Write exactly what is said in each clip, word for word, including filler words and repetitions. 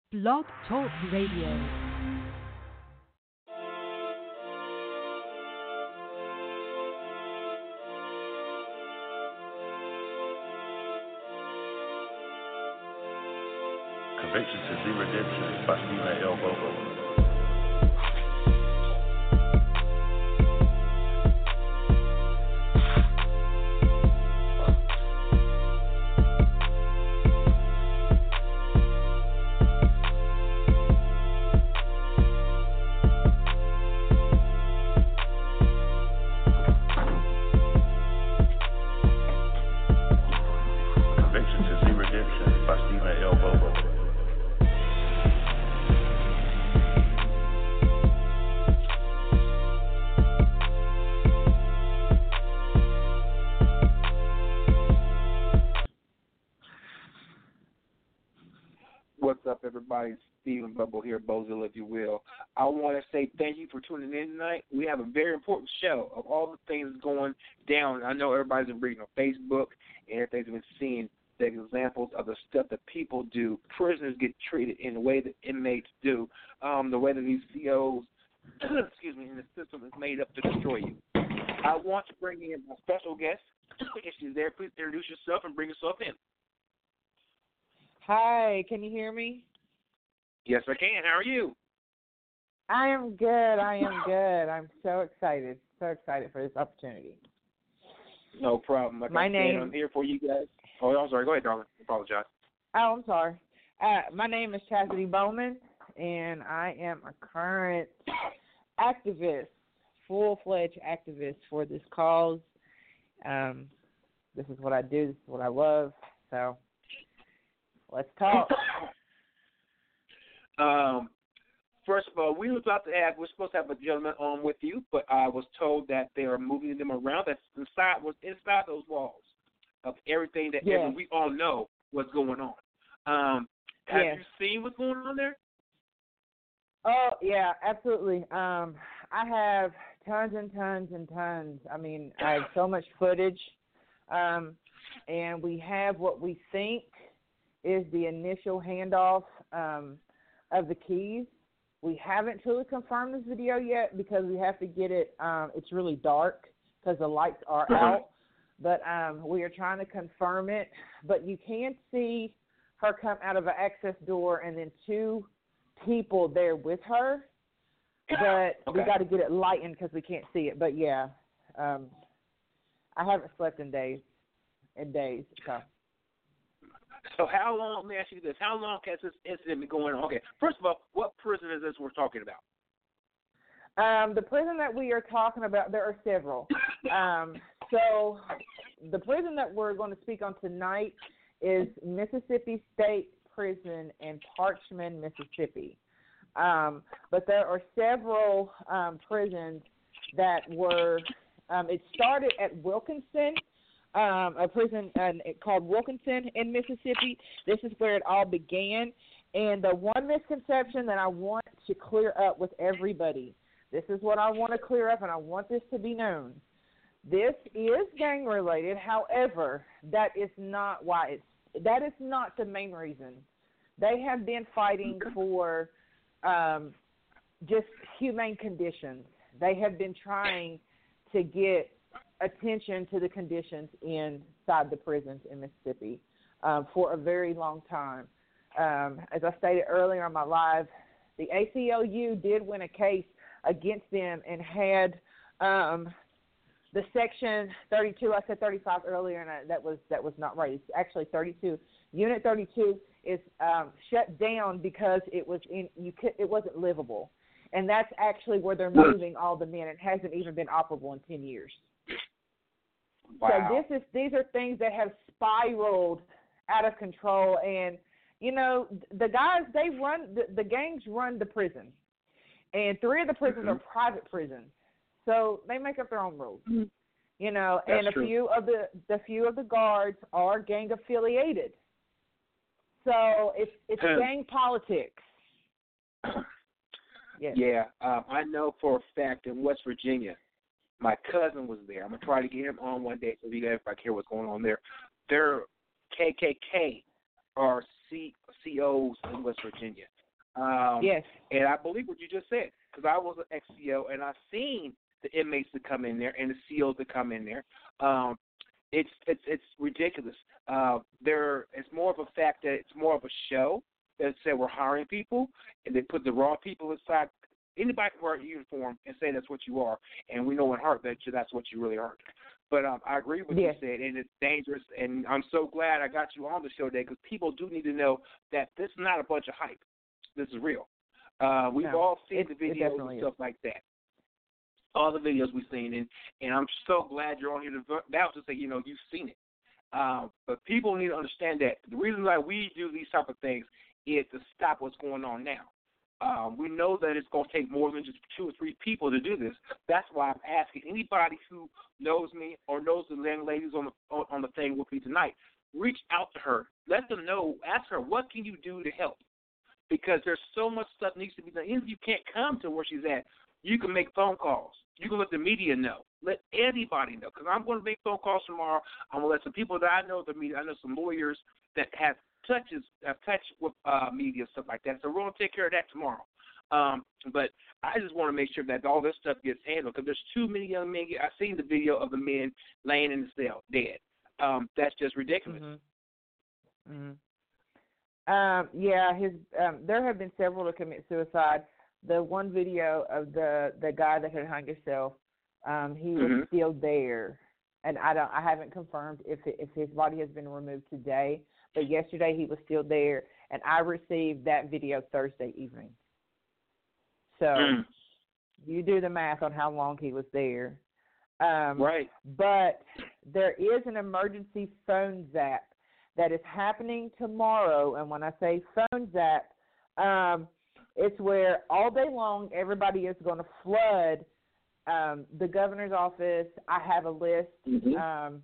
Blog Talk Radio. Conviction to Z Redemption by Stephen L. Bobo. Conviction to Z Redemption by Stephen L. Bobo. What's up, everybody? Stephen Bubble here, Bozil, if you will. I want to say thank you for tuning in tonight. We have a very important show of all the things going down. I know everybody's been reading on Facebook and everything's been seeing the examples of the stuff that people do. Prisoners get treated in the way that inmates do, um, the way that these C Os, excuse me, and the system is made up to destroy you. I want to bring in a special guest. If she's there, please introduce yourself and bring yourself in. Hi, can you hear me? Yes, I can. How are you? I am good. I am good. I'm so excited. So excited for this opportunity. No problem. Like My I said, name- I'm here for you guys. Oh, I'm sorry. Go ahead, darling. I apologize. Oh, I'm sorry. Uh, my name is Chastity Bowman, and I am a current activist, full-fledged activist for this cause. Um, this is what I do. This is what I love. So let's talk. Um, first of all, we were about to have, we're supposed to have a gentleman on with you, but I was told that they are moving them around. That's inside, was inside those walls of everything that Yes. every, we all know what's going on. Um, have Yes. you seen what's going on there? Oh, yeah, absolutely. Um, I have tons and tons and tons. I mean, I have so much footage, um, and we have what we think is the initial handoff um, of the keys. We haven't truly confirmed this video yet because we have to get it. Um, it's really dark because the lights are Mhm. out, but um, we are trying to confirm it. But you can see her come out of an access door and then two people there with her, but we Okay. got to get it lightened because we can't see it. But yeah, um, I haven't slept in days, in days. So So how long, let me ask you this, how long has this incident been going on? Okay, first of all, what prison is this we're talking about? um, the prison that we are talking about, there are several. Um, so the prison that we're going to speak on tonight is Mississippi State Prison in Parchman, Mississippi. Um, but there are several um, prisons that were, um, it started at Wilkinson, um, a prison uh, called Wilkinson in Mississippi. This is where it all began. And the one misconception that I want to clear up with everybody, this is what I want to clear up, and I want this to be known. This is gang related. However, that is not why it's, that is not the main reason. They have been fighting for um, just humane conditions. They have been trying to get attention to the conditions inside the prisons in Mississippi um, for a very long time. Um, as I stated earlier on my live, the A C L U did win a case against them and had um, the section thirty-two. I said thirty-five earlier, and I, that was that was not right. It's actually thirty-two. Unit thirty-two is um, shut down because it was in you could, it wasn't livable, and that's actually where they're moving all the men. It hasn't even been operable in ten years. Wow. So this is these are things that have spiraled out of control, and you know the guys they run the, the gangs run the prison, and three of the prisons Mhm. are private prisons, so they make up their own rules. Mhm. You know, That's and a true. few of the the few of the guards are gang affiliated. So it's it's Hmm. gang politics. Yes. Yeah, um, I know for a fact in West Virginia, my cousin was there. I'm going to try to get him on one day so you guys, if I care what's going on there. Their K K K are C- COs in West Virginia. Um, Yes. And I believe what you just said, because I was an ex-C O, and I've seen the inmates that come in there and the C Os that come in there. Um, it's it's it's ridiculous. Uh, there, it's more of a fact that it's more of a show that said we're hiring people, and they put the raw people inside. Anybody can wear a uniform and say that's what you are, and we know in heart that you, that's what you really are. But um, I agree with Yes. what you said, and it's dangerous, and I'm so glad I got you on the show today because people do need to know that this is not a bunch of hype. This is real. Uh, we've No, all seen it- the it videos definitely and stuff like that. All the videos we've seen, and, and I'm so glad you're on here to vouch to say, you know, you've seen it. Um, but people need to understand that the reason why we do these type of things is to stop what's going on now. Um, we know that it's going to take more than just two or three people to do this. That's why I'm asking anybody who knows me or knows the young ladies on the on, on the thing with me tonight, reach out to her. Let them know. Ask her, what can you do to help? Because there's so much stuff needs to be done. Even if you can't come to where she's at, you can make phone calls. You can let the media know. Let anybody know. Because I'm going to make phone calls tomorrow. I'm going to let some people that I know, the media, I know some lawyers that have touches, have touched with uh, media, stuff like that. So we're going to take care of that tomorrow. Um, but I just want to make sure that all this stuff gets handled because there's too many young men. I've seen the video of the men laying in the cell dead. Um, that's just ridiculous. Mm-hmm. Mm-hmm. Um, yeah, his um, there have been several to commit suicide. The one video of the, the guy that had hung himself, um, he was Mm-hmm. still there, and I don't I haven't confirmed if it, if his body has been removed today. But yesterday he was still there, and I received that video Thursday evening. So Mm. you do the math on how long he was there. Um, Right. But there is an emergency phone zap that is happening tomorrow, and when I say phone zap, um, it's where all day long everybody is going to flood um, the governor's office. I have a list. Mm-hmm. Um,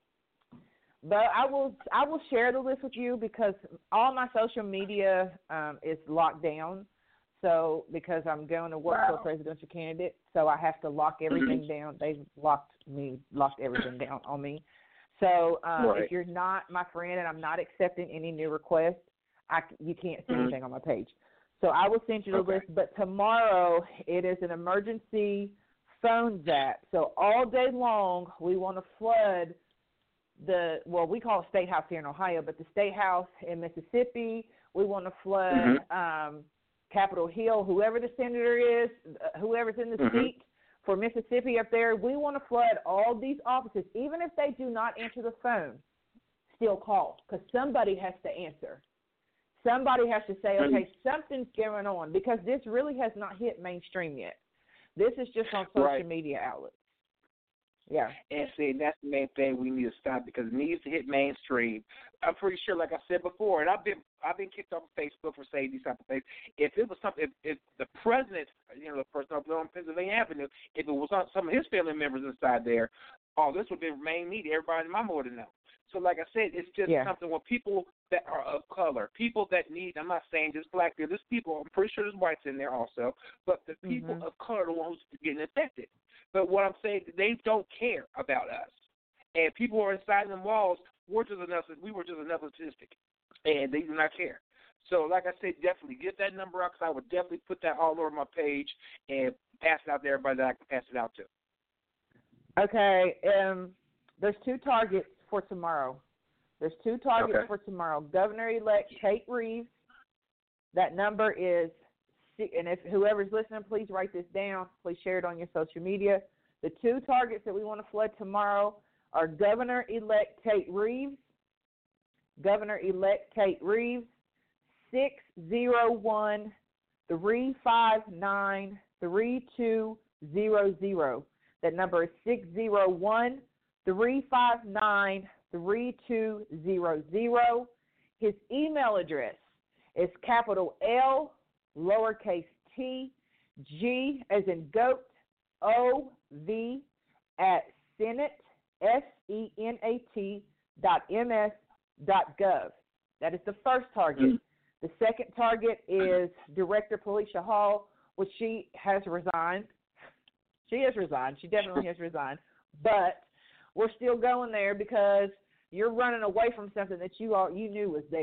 But I will I will share the list with you because all my social media um, is locked down. So because I'm going to work Wow. for a presidential candidate, so I have to lock everything Mhm. down. They've locked me, locked everything down on me. So um, Right. if you're not my friend and I'm not accepting any new requests, I, you can't see Mhm. anything on my page. So I will send you the Okay. list. But tomorrow it is an emergency phone zap. So all day long we want to flood the, well, we call it State House here in Ohio, but the State House in Mississippi. We want to flood Mhm. um, Capitol Hill, whoever the senator is, uh, whoever's in the Mhm. seat for Mississippi up there. We want to flood all these offices, even if they do not answer the phone. Still call, because somebody has to answer. Somebody has to say, okay, Mhm. something's going on, because this really has not hit mainstream yet. This is just on social Right. media outlets. Yeah. And see, that's the main thing we need to stop because it needs to hit mainstream. I'm pretty sure, like I said before, and I've been I've been kicked off of Facebook for saying these type of things. If it was something, if, if the president, you know, the person up there on Pennsylvania Avenue, if it was on some of his family members inside there, oh, this would be main media. Everybody in my would have known. So, like I said, it's just Yeah. something where people that are of color, people that need, I'm not saying just black people, there's people, I'm pretty sure there's whites in there also, but the people Mhm. of color are the ones getting affected. But what I'm saying, they don't care about us. And people are inside them walls, we're just another, we were just another statistic, and they do not care. So, like I said, definitely get that number out because I would definitely put that all over my page and pass it out to everybody that I can pass it out to. Okay, um, there's two targets for tomorrow. There's two targets Okay. for tomorrow. Governor-elect Tate Reeves, that number is, and if whoever's listening, please write this down. Please share it on your social media. The two targets that we want to flood tomorrow are Governor-elect Tate Reeves, Governor-elect Tate Reeves, six zero one, three five nine, three two zero zero. That number is six zero one, three five nine, three two zero zero. His email address is capital L, lowercase t, G as in goat, O, V, at Senate, S E N A T, dot M S dot gov. That is the first target. Mm-hmm. The second target is Director Felicia Hall, which she has resigned. She has resigned. She definitely has resigned. But we're still going there because you're running away from something that you all you knew was there.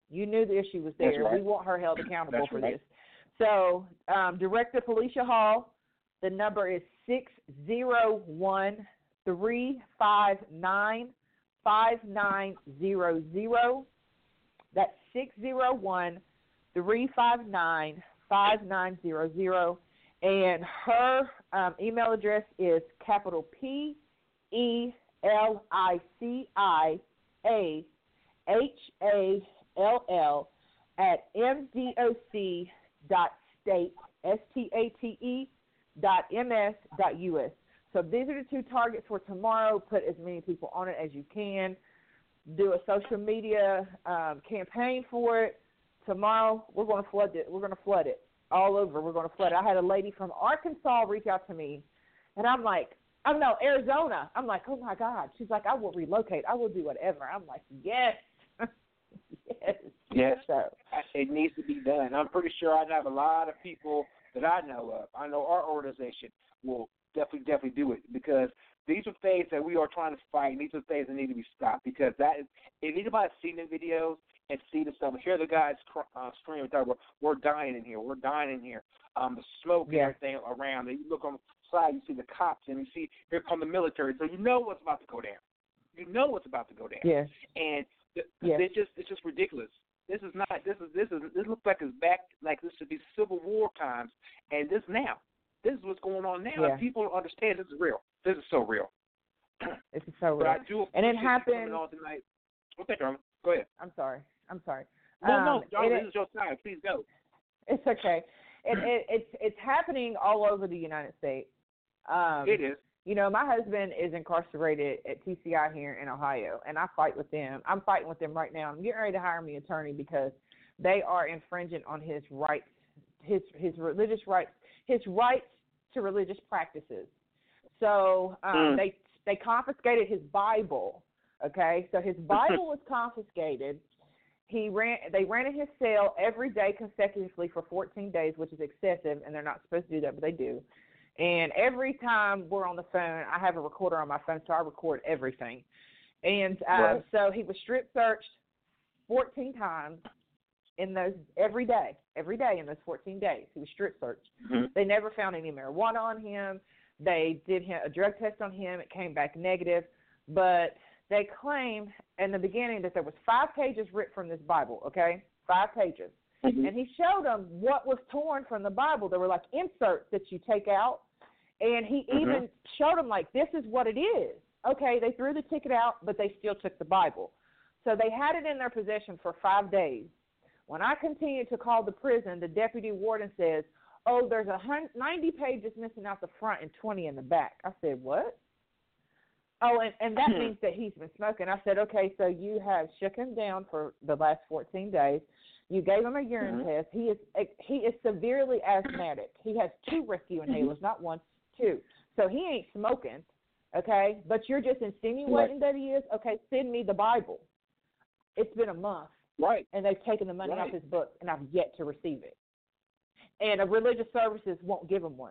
You knew the issue was there. Right. We want her held accountable That's for right. this. So, um, Director Felicia Hall, the number is six zero one, three five nine, five nine zero zero. That's six zero one, three five nine, five nine zero zero. And her um, email address is capital P E L I C I A H A L L at M D O C dot state, S T A T E dot M S dot U S. So these are the two targets for tomorrow. Put as many people on it as you can. Do a social media um, campaign for it. Tomorrow we're going to flood it. We're going to flood it all over. We're going to flood it. I had a lady from Arkansas reach out to me, and I'm like, oh no, Arizona. I'm like, oh my God. She's like, I will relocate. I will do whatever. I'm like, yes. yes. Yes. So, it needs to be done. I'm pretty sure I have a lot of people that I know of. I know our organization will definitely, definitely do it because these are things that we are trying to fight, and these are things that need to be stopped because that is, if anybody's seen the videos and see the stuff, hear the guys uh, screaming, we're, we're dying in here, we're dying in here, um, the smoke yeah. and everything around. And you look on the side, you see the cops, and you see here come the military, so you know what's about to go down. You know what's about to go down. Yes. And th- yes. it's just it's just ridiculous. This is not. This is this is this looks like it's back like this should be Civil War times, and this now. This is what's going on now. Yeah. And people don't understand this is real. This is so real. This is so real. But I do and it appreciate you happened. coming on tonight. Okay, Darling. Go ahead. I'm sorry. I'm sorry. No, um, no, Darling, it, this is your time. Please go. It's okay. It, it, it's it's happening all over the United States. Um, It is. You know, my husband is incarcerated at T C I here in Ohio, and I fight with them. I'm fighting with them right now. I'm getting ready to hire me an attorney because they are infringing on his rights, his his religious rights, his rights to religious practices. So um, mm. they they confiscated his Bible. Okay, so his Bible was confiscated. He ran. They ran in his cell every day consecutively for fourteen days, which is excessive, and they're not supposed to do that, but they do. And every time we're on the phone, I have a recorder on my phone, so I record everything. And uh, right. so he was strip searched fourteen times in those every day, every day in those fourteen days. He was strip searched. Mm-hmm. They never found any marijuana on him. They did him, a drug test on him. It came back negative. But they claimed in the beginning that there was five pages ripped from this Bible, okay, five pages. Mm-hmm. And he showed them what was torn from the Bible. There were like inserts that you take out. And he mm-hmm. even showed them, like, this is what it is. Okay, they threw the ticket out, but they still took the Bible. So they had it in their possession for five days. When I continued to call the prison, the deputy warden says, oh, there's a ninety pages missing out the front and twenty in the back. I said, what? Oh, and, and that means that he's been smoking. I said, okay, so you have shook him down for the last fourteen days. You gave him a urine mm-hmm. test. He is he is severely asthmatic. He has two rescue inhalers, not one, two. So he ain't smoking, okay? But you're just insinuating right. that he is? Okay, send me the Bible. It's been a month. Right. And they've taken the money right. off his book, and I've yet to receive it. And a religious services won't give him one.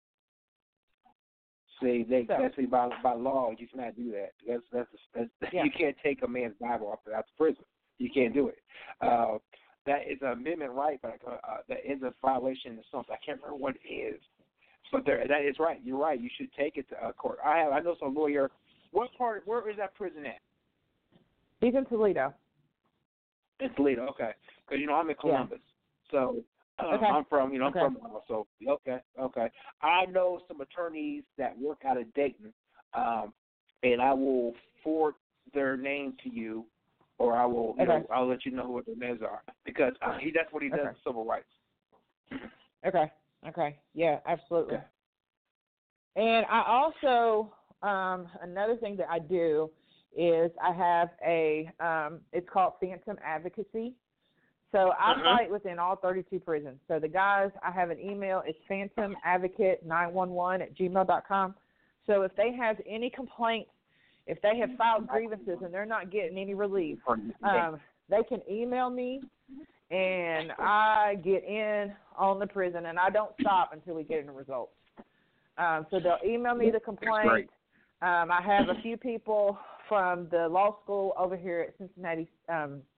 See, they so, see by by law you cannot do that. That's that's, that's yeah. you can't take a man's Bible off out of prison. You can't do it. Uh, that is an amendment right, but uh, uh, that is a violation of something. I can't remember what it is. But there, that is right. You're right. You should take it to uh, court. I have. I know some lawyer. What part? Where is that prison at? He's in Toledo. It's Toledo. Okay. Because you know I'm in Columbus, yeah. so uh, okay. I'm from. You know I'm okay. from. So okay, okay. I know some attorneys that work out of Dayton, um, and I will forward their name to you, or I will. You okay. know, I'll let you know what their names are because uh, he. That's what he does. Okay. With civil rights. Okay. Okay. Yeah, absolutely. Okay. And I also, um, another thing that I do is I have a, um, it's called Phantom Advocacy. So I uh-huh. fight within all thirty-two prisons. So the guys, I have an email, it's phantom advocate nine one one at gmail dot com. So if they have any complaints, if they have filed grievances and they're not getting any relief, um, they can email me. And I get in on the prison, and I don't stop until we get any results. Um, so they'll email me the complaint. Um, I have a few people from the law school over here at Cincinnati um,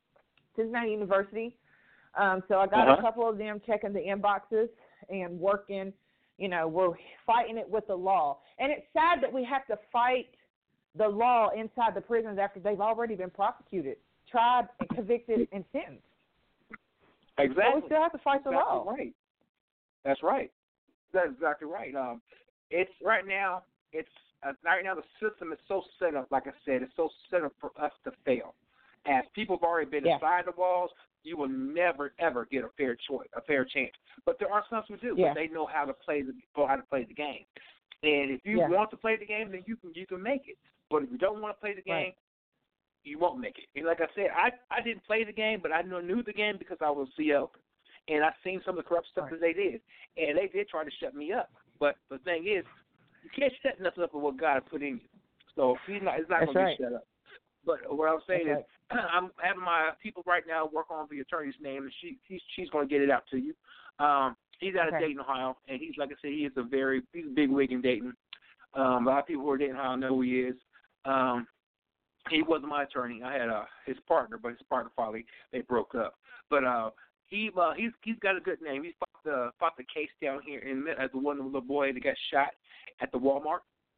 Cincinnati University. Um, so I got uh-huh. a couple of them checking the inboxes and working. You know, we're fighting it with the law. And it's sad that we have to fight the law inside the prisons after they've already been prosecuted, tried, and convicted, and sentenced. Exactly. So we still have to fight the exactly law. Right. That's right. That's exactly right. Um, it's right now. It's uh, right now the system is so set up. Like I said, it's so set up for us to fail. As people have already been Yeah. inside the walls, you will never ever get a fair choice, a fair chance. But there are some who do. Yeah. But they know how to play the know how to play the game. And if you Yeah. want to play the game, then you can you can make it. But if you don't want to play the game, Right. you won't make it. And like I said, I I didn't play the game, but I knew, knew the game because I was C O. And I've seen some of the corrupt stuff Right. that they did. And they did try to shut me up. But the thing is, you can't shut nothing up with what God put in you. So he's not, it's not That's going right. to be shut up. But what I'm saying That's is, I'm having my people right now work on the attorney's name, and she she's, she's going to get it out to you. Um, he's out of Okay. Dayton, Ohio, and he's, like I said, he is a very, he's a big wig in Dayton. Um, a lot of people who are Dayton, Ohio know who he is. Um, he wasn't my attorney. I had uh, his partner, but his partner finally, they broke up. But uh, he uh, he's he's got a good name. He fought the fought the case down here in as the one little boy that got shot at the Walmart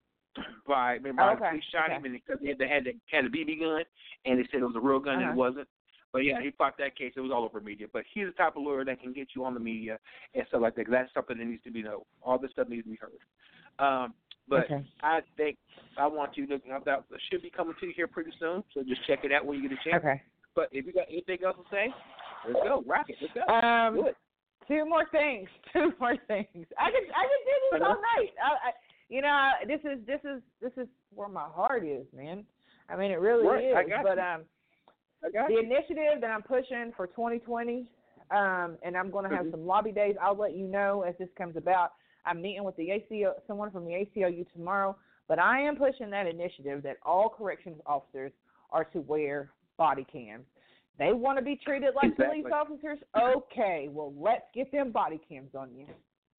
by remember Oh, how okay. the police shot Okay. him and because they had, they had had a B B gun and they said it was a real gun and Uh-huh. it wasn't. But yeah, he fought that case. It was all over media. But he's the type of lawyer that can get you on the media and stuff like that. That's something that needs to be known. All this stuff needs to be heard. Um, but Okay. I think I want you to that should be coming to you here pretty soon. So just check it out when you get a chance. Okay. But if you got anything else to say, let's go. Rock it. Let's go. Um, Do it. Two more things. Two more things. I could I could do this all night. I, I, you know, this is this is this is where my heart is, man. I mean, it really Right, is. I got but you. um, I got the you. initiative that I'm pushing for twenty twenty, um, and I'm going to have Mhm. some lobby days. I'll let you know as this comes about. I'm meeting with the A C O, someone from the A C L U tomorrow. But I am pushing that initiative that all corrections officers are to wear body cams. They want to be treated like Exactly. police officers? Okay, well, let's get them body cams on you.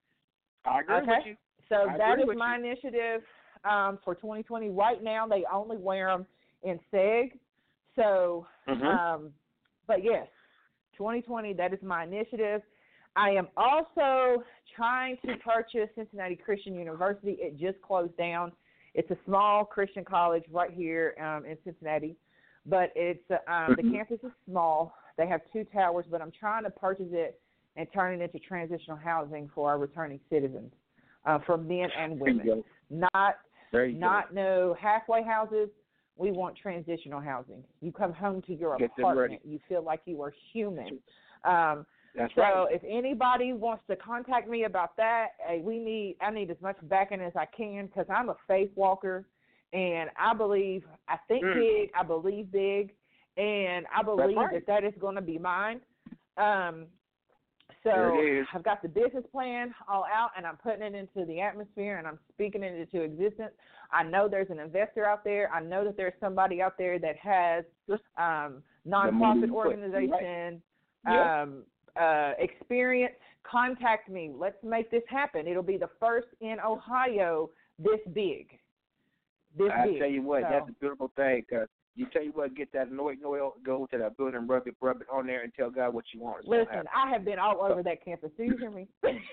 I agree Okay. with you. So I that agree is with my you. initiative um, for twenty twenty. Right now, they only wear them in SEG. So, Mhm. um, but yes, twenty twenty, that is my initiative. I am also trying to purchase Cincinnati Christian University. It just closed down. It's a small Christian college right here um, in Cincinnati, but it's uh, um, the Mhm. campus is small. They have two towers, but I'm trying to purchase it and turn it into transitional housing for our returning citizens, uh, for men and There you women. go. Not There you not no halfway houses. We want transitional housing. You come home to your Get them apartment. ready. You feel like you are human. Um, That's so right. if anybody wants to contact me about that, hey, we need I need as much backing as I can because I'm a faith walker, and I believe I think Mm. big, I believe big, and I believe right. that that is going to be mine. Um, There so it is. I've got the business plan all out, and I'm putting it into the atmosphere, and I'm speaking it into existence. I know there's an investor out there. I know that there's somebody out there that has um, nonprofit movie foot, organization Yeah. um, uh, experience. Contact me. Let's make this happen. It'll be the first in Ohio this big. This I big. tell you what, So, that's a beautiful thing. Cause you tell you what, get that anointing oil, go to that building, rub it, rub it on there, and tell God what you want. It's gonna listen, happen. I have been all over that campus. Do you hear me?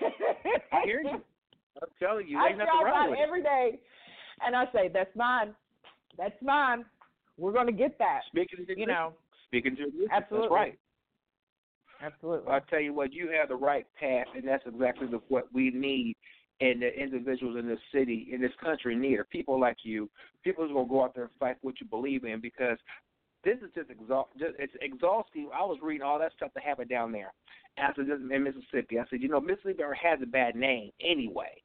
I hear you. I'm telling you, I ain't nothing drive wrong by with it. every day, and I say, "That's mine. That's mine. We're going to get that." Speaking to You know, speaking to you, absolutely. That's right. absolutely. I tell you what, you have the right path, and that's exactly the, what we need, and the individuals in this city, in this country, need are people like you. People who's gonna go out there and fight what you believe in, because this is just exhaust. Just, it's exhausting. I was reading all that stuff that happened down there after this in Mississippi. I said, you know, Mississippi has a bad name anyway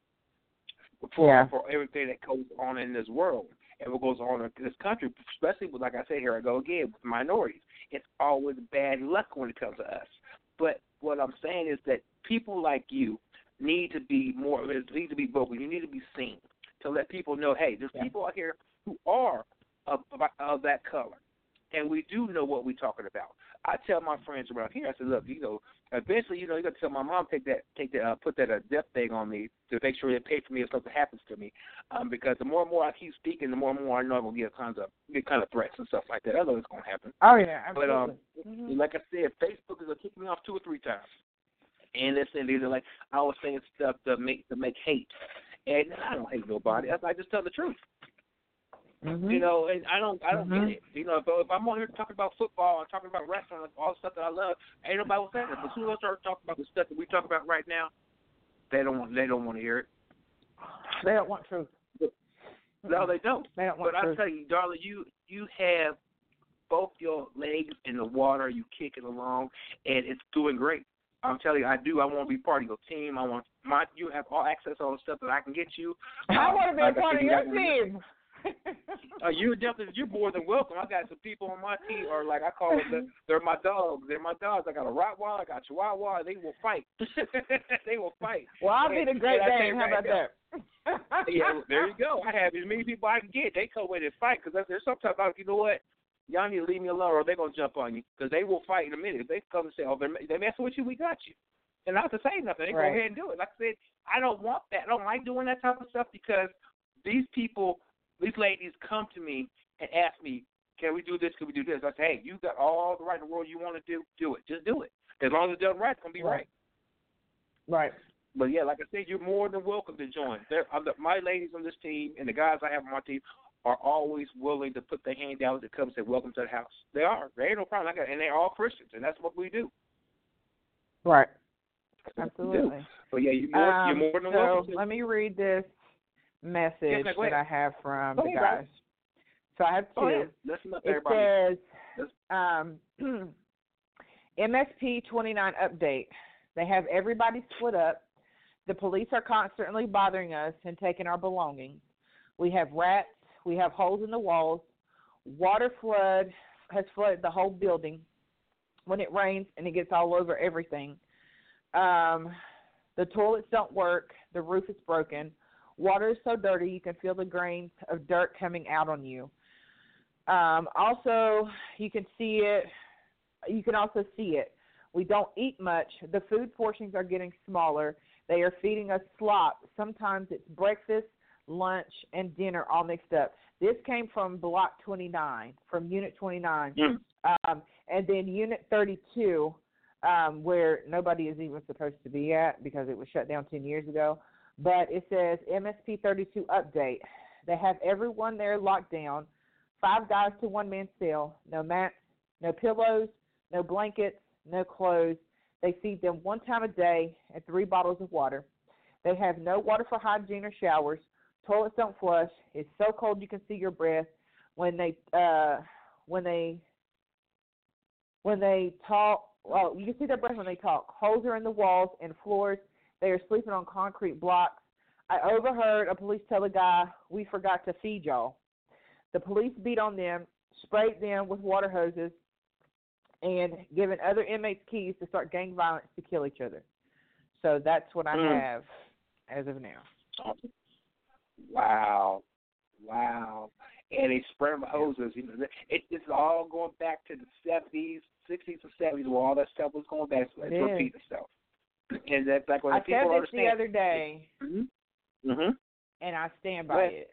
for Yeah. for everything that goes on in this world and what goes on in this country, especially with, like I said, here I go again, with minorities. It's always bad luck when it comes to us. But what I'm saying is that people like you need to be more, need to be vocal. You need to be seen to let people know, hey, there's Yeah. people out here who are of, of, of that color, and we do know what we're talking about. I tell my friends around here, I said, look, you know, eventually, you know, you got to tell my mom take that, take that, uh, put that uh, death thing on me to make sure they pay for me if something happens to me. Um, because the more and more I keep speaking, the more and more I know I'm gonna get kinds of get kind of threats and stuff like that. I know it's gonna happen. Oh yeah, absolutely. But um, mm-hmm. like I said, Facebook is gonna kick me off two or three times, and it's and these are like I was saying stuff to make to make hate, and I don't hate nobody. I, I just tell the truth. Mm-hmm. You know, and I don't, I don't mm-hmm. get it. You know, if, if I'm on here talking about football and talking about wrestling and all the stuff that I love, ain't nobody will say that. But as soon as I start talking about the stuff that we talk about right now, they don't want, they don't want to hear it. They don't want truth. No, they don't. They don't want but truth. I tell you, darling, you you have both your legs in the water. You kicking along, and it's doing great. I'm telling you, I do. I want to be part of your team. I want my. You have all access to all the stuff that I can get you. I um, want to be like a part of your team. uh, you're definitely you're more than welcome. I got some people on my team, or like I call them, they're my dogs. They're my dogs. I got a Rottweiler, I got a Chihuahua. They will fight. They will fight. Well, I'll and, be the great Dane. How right about now, that? Yeah, there you go. I have as many people I can get. They come in and fight because there's sometimes like, you know what, y'all need to leave me alone, or they're gonna jump on you because they will fight in a minute. If they come and say, oh, they're, they're messing with you, we got you. And not to say nothing, they right. go ahead and do it. Like I said, I don't want that. I don't like doing that type of stuff because these people. These ladies come to me and ask me, can we do this, can we do this? I say, hey, you got all the right in the world you want to do, do it. Just do it. As long as it's done right, it's going to be right. Right. But, yeah, like I said, you're more than welcome to join. They're, my ladies on this team and the guys I have on my team are always willing to put their hand down to come and say, welcome to the house. They are. There ain't no problem. I got, and they're all Christians, and that's what we do. Right. Absolutely. But, yeah, you're more, um, you're more than so welcome to. let me read this message yes, that I have from go the ahead, guys. Brian. So I have two. Go ahead. Listen up, it everybody. says um, M S P twenty-nine update. They have everybody split up. The police are constantly bothering us and taking our belongings. We have rats. We have holes in the walls. Water flood has flooded the whole building when it rains, and it gets all over everything. Um, the toilets don't work. The roof is broken. Water is so dirty you can feel the grains of dirt coming out on you. Um, also, you can see it. You can also see it. We don't eat much. The food portions are getting smaller. They are feeding us slop. Sometimes it's breakfast, lunch, and dinner all mixed up. This came from Block twenty-nine, from Unit twenty-nine. Mm. Um, and then Unit thirty-two, um, where nobody is even supposed to be at because it was shut down ten years ago. But it says M S P thirty-two update. They have everyone there locked down. Five guys to one man's cell. No mats, no pillows, no blankets, no clothes. They feed them one time a day and three bottles of water. They have no water for hygiene or showers. Toilets don't flush. It's so cold you can see your breath. When they uh, when they when they talk, well, you can see their breath when they talk. Holes are in the walls and floors. They are sleeping on concrete blocks. I overheard a police tell a guy, we forgot to feed y'all. The police beat on them, sprayed them with water hoses, and given other inmates keys to start gang violence to kill each other. So that's what I mm. have as of now. Wow. Wow. And they spray them with hoses. You know, it, it's all going back to the seventies, sixties, and seventies where all that stuff was going back. It's It repeating itself. And that's like when I people said this understand. the other day, Mm-hmm. Mm-hmm. and I stand by it.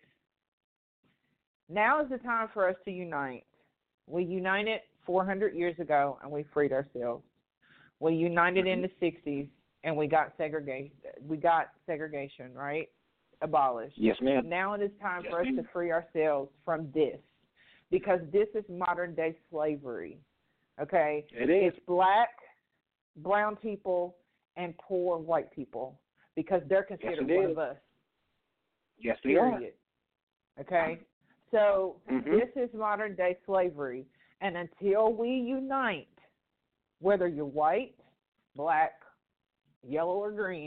Now is the time for us to unite. We united four hundred years ago, and we freed ourselves. We united mm-hmm. in the sixties, and we got segregation. We got segregation, right? Abolished. Yes, ma'am. Now it is time yes, for us ma'am. to free ourselves from this, because this is modern day slavery. Okay, it is. It's black, brown people, and poor white people, because they're considered yes, one is. of us. Yes, they period. are. Okay, so mm-hmm. this is modern day slavery, and until we unite, whether you're white, black, yellow, or green,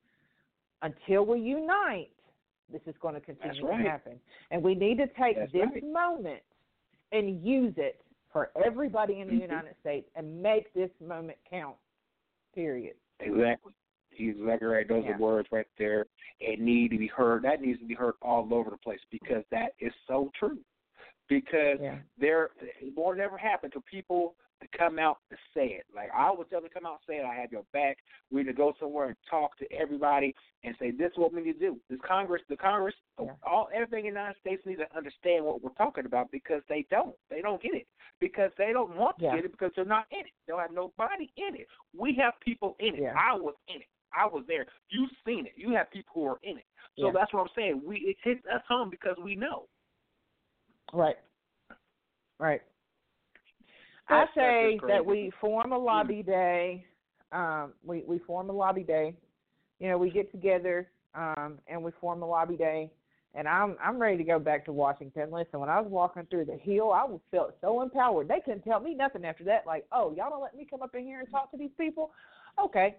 until we unite, this is going to continue right. to happen. And we need to take That's this right. moment and use it for everybody in the mm-hmm. United States and make this moment count, period. Exactly. He's exactly right. Those yeah. are words right there. It need to be heard. That needs to be heard all over the place, because that is so true. Because yeah. there, it won't ever happen to people to come out and say it. Like, I would tell them to come out and say it. I have your back. We need to go somewhere and talk to everybody and say, this is what we need to do. This Congress, the Congress, Yeah. all everything in the United States needs to understand what we're talking about because they don't. They don't get it because they don't want to Yeah. get it because they're not in it. They don't have nobody in it. We have people in it. Yeah. I was in it. I was there. You've seen it. You have people who are in it. So Yeah. that's what I'm saying. We it hits us home because we know. Right. Right. That's- I say that's that crazy. we form a lobby day. Um, we, we form a lobby day. You know, we get together um, and we form a lobby day. And I'm I'm ready to go back to Washington. Listen, when I was walking through the hill, I felt so empowered. They couldn't tell me nothing after that. Like, oh, y'all don't let me come up in here and talk to these people? Okay.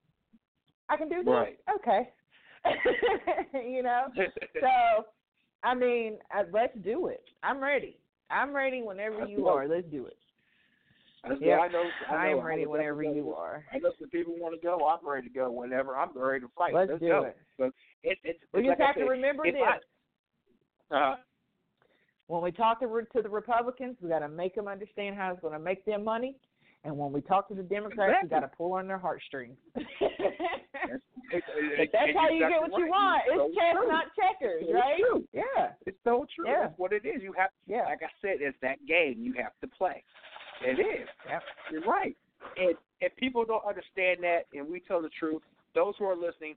I can do this? Right. Okay. You know? So, I mean, uh, let's do it. I'm ready. I'm ready whenever Let's you go. are. Let's do it. That's Yeah, what I know. I, know, I am I ready know whenever definitely- you are. I know some people want to go. I'm ready to go whenever. I'm ready to fight. Let's Let's do go. it. But it, it, We it's just like I have to said, remember if this. I, uh, When we talk to, to the Republicans, we got to make them understand how it's going to make them money. And when we talk to the Democrats, Exactly. we got to pull on their heartstrings. That's, it, But it, that's it, how you exactly get what you right. want. It's It's so chess, true. not checkers, It's right? true. Yeah. It's so true. Yeah. That's what it is. You have, Yeah. like I said, it's that game you have to play. It is. Yep. You're right. And if people don't understand that, and we tell the truth, those who are listening,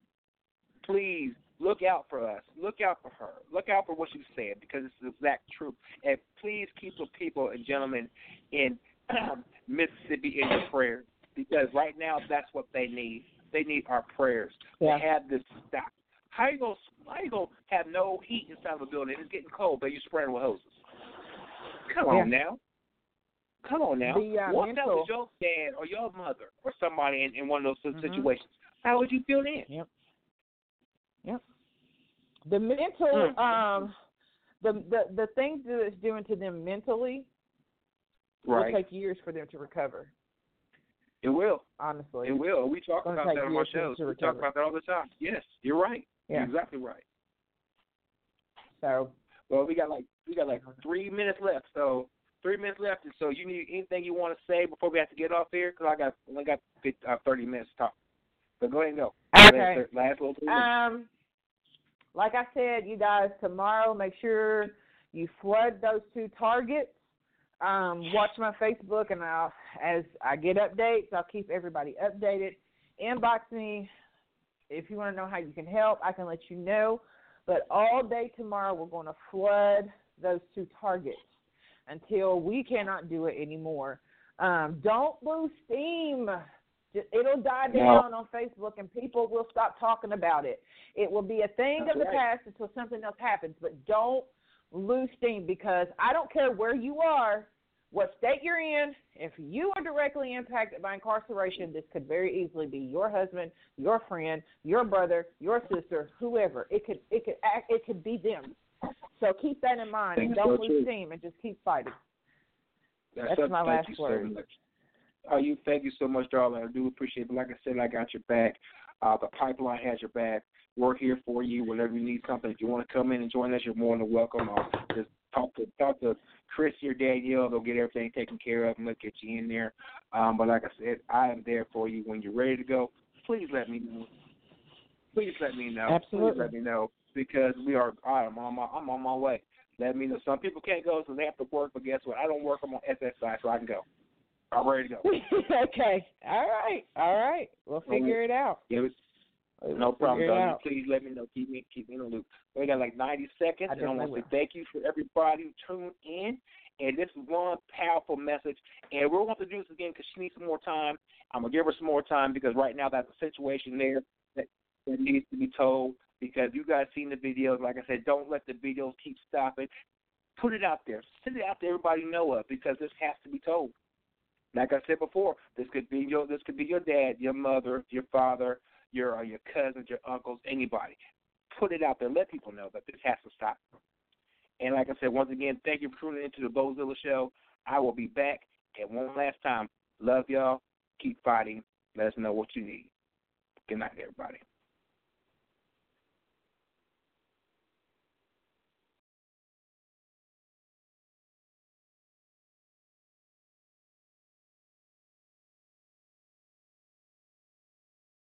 please look out for us. Look out for her. Look out for what you said because it's the exact truth. And please keep the people and gentlemen in Mississippi in your prayers because right now that's what they need. They need our prayers Yeah. to have this stop. How you gonna how you gonna have no heat inside of a building? It's getting cold, but you spraying with hoses. Come on Yeah. now. Come on now. The, uh, what if that mental- was your dad or your mother or somebody in, in one of those Mhm. situations? How would you feel then? Yep. Yep. The mental, Mm. um, the, the the things that it's doing to them mentally Right. will take years for them to recover. It will. Honestly. It will. We talk It's gonna about take that on our years for them shows. to We talk recover. about that all the time. Yes, you're right. Yeah. You're exactly right. So Well, we got like we got like three minutes left. So three minutes left. And so you need anything you want to say before we have to get off here? Because I got only got fifty, uh, thirty minutes to talk. But go ahead and go. Okay. Last, last little three minutes. Um, like I said, you guys, tomorrow, make sure you flood those two targets. Um, watch my Facebook, and I'll, as I get updates, I'll keep everybody updated. Inbox me if you want to know how you can help. I can let you know. But all day tomorrow, we're going to flood those two targets until we cannot do it anymore. Um, don't lose steam. It'll die down on Facebook, and people will stop talking about it. It will be a thing That's of the right. past until something else happens. But don't lose steam, because I don't care where you are, what state you're in. If you are directly impacted by incarceration, this could very easily be your husband, your friend, your brother, your sister, whoever. It could it could act, it could be them. So keep that in mind, and That's don't so lose true. steam, and just keep fighting. That's, That's up, my thank last you word. So much. Oh, you thank you so much, darling. I do appreciate it. But like I said, I got your back. Uh, the pipeline has your back. We're here for you whenever you need something. If you want to come in and join us, you're more than welcome. Uh, just talk to talk to Chris or Danielle. They'll get everything taken care of and they'll get you in there. Um, but like I said, I am there for you when you're ready to go. Please let me know. Please let me know. Absolutely. Please let me know because we are. I'm on my. I'm on my way. Let me know. Some people can't go, so they have to work. But guess what? I don't work. I'm on S S I, so I can go. I'm ready to go. Okay. All right. All right. We'll figure it out. Yeah, it's, We'll no problem, figure it darling. out. Please let me know. Keep me keep me in the loop. We got like ninety seconds, I and I want to definitely say thank you for everybody who tuned in. And this is one powerful message. And we're going to do this again because she needs some more time. I'm going to give her some more time because right now that's a situation there that, that needs to be told. Because you guys seen the videos. Like I said, don't let the videos keep stopping. Put it out there. Send it out to everybody know of because this has to be told. Like I said before, this could be your this could be your dad, your mother, your father, your uh, your cousins, your uncles, anybody. Put it out there. Let people know that this has to stop. And like I said, once again, thank you for tuning into the Bozilla Show. I will be back. And one last time, love y'all. Keep fighting. Let us know what you need. Good night, everybody.